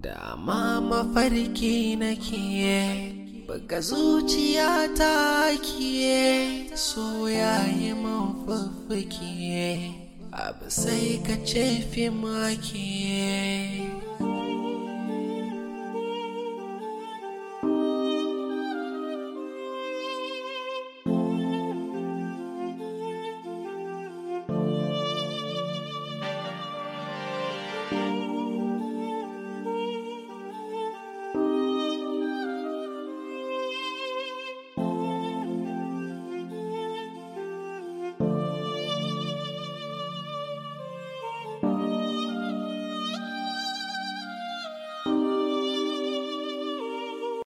Dama mafarki nake buga zuciya ta ke so yayi mafaffake abu sai ka ce fi make